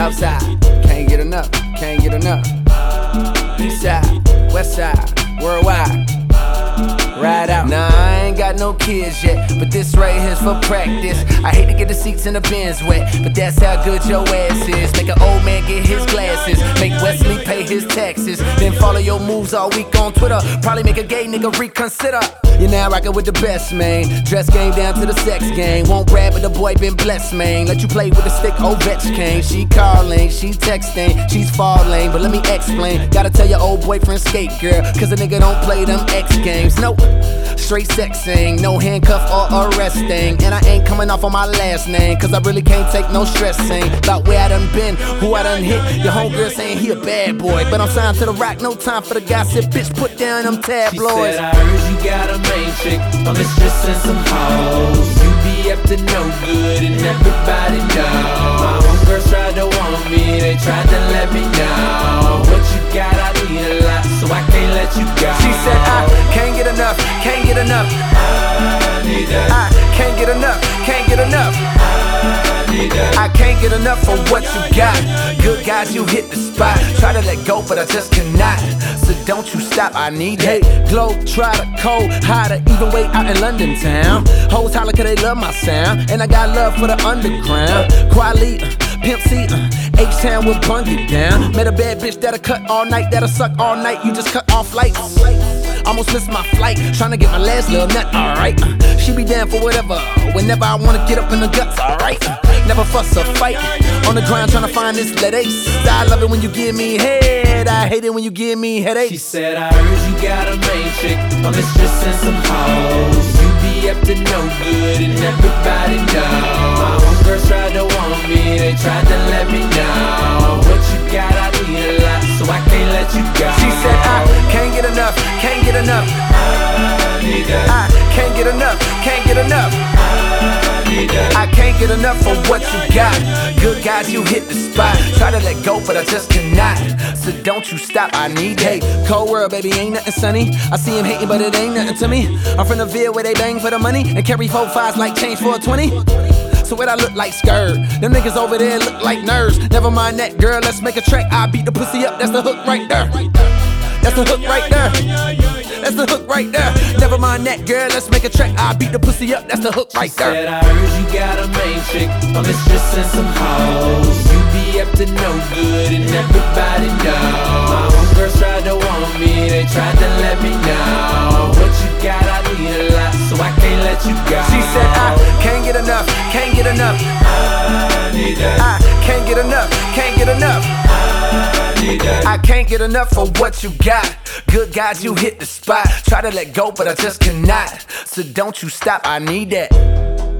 Southside, can't get enough, can't get enough. Eastside, Westside, worldwide. Ride out. Nah, I ain't got no kids yet, but this right here's for practice. I hate to get the seats in the Benz wet, but that's how good your ass is. Make an old man get his glasses, make Wesley pay his taxes, then follow your moves all week on Twitter. Probably make a gay nigga reconsider. You're now rockin' with the best, man. Dress game down to the sex game. Won't brag, but the boy been blessed, man. Let you play with the stick, Ovechkin. She calling, she texting, she's falling, but let me explain. Gotta tell your old boyfriend skate, girl, cause a nigga don't play them X games. Nope, straight sexing, no handcuff or arresting. And I ain't coming off on my last name, cause I really can't take no stressing about where I done been, who I done hit. Your homegirl saying he a bad boy, but I'm signed to the rock, no time for the gossip. Bitch, put down them tabloids. She said, I heard you got a main chick, a mistress and some hoes. You be up to no good and everybody know. My homegirls tried to want me, they tried to let me know. What you got, I need a lot, so I can't let you go. She said, I can't get enough, can't get enough. I need that. I can't get enough, can't get enough. I need that. I can't get enough for what you got. Good guys, you hit the spot. Try to let go, but I just cannot. So don't you stop, I need it. Hey, glow, try to cold, hotter, even way out in London town. Hoes holler cause they love my sound, and I got love for the underground. Quality, Pimp C, H-Town will bung it down. Met a bad bitch that'll cut all night, that'll suck all night. You just cut off lights. Almost missed my flight, tryna get my last little nut, alright. She be down for whatever, whenever I wanna get up in the guts, alright. Never fuss or fight, on the ground tryna find this lead ace. I love it when you give me head, I hate it when you give me headaches. She said, I heard you got a main chick, a mistress and some hoes. You be up to no good and everybody know. My homegirls tried to want me, they tried to let me know. What you got, I need a lot, so I can't let you go. She said, I can't get enough, can't get enough. I need that. I can't get enough, can't get enough. I need that. I can't get enough for what you got. Good guys, you hit the spot. Try to let go, but I just cannot. So don't you stop, I need it. Hey, cold world, baby, ain't nothing sunny. I see him hating, but it ain't nothing to me. I'm from the Ville where they bang for the money and carry 4-5s like change for a 20. So what I look like scared? Them niggas over there look like nerds. Never mind that, girl, let's make a track. I beat the pussy up, that's the hook right there. That's the hook right there. That's the hook right there. Never mind that, girl, let's make a track. I beat the pussy up, that's the hook right there. She said, I heard you got a main chick, a mistress and some hoes. You be up to no good and everybody know. My homegirls tried to want me, they tried to let me know. What you got, I need a lot, so I can't let you go. She said, I can't get enough, can't get enough. I need that. I can't get enough, can't get enough. I need that. I can't get enough for what you got. Good guys, you hit the spot. Try to let go, but I just cannot. So don't you stop, I need that.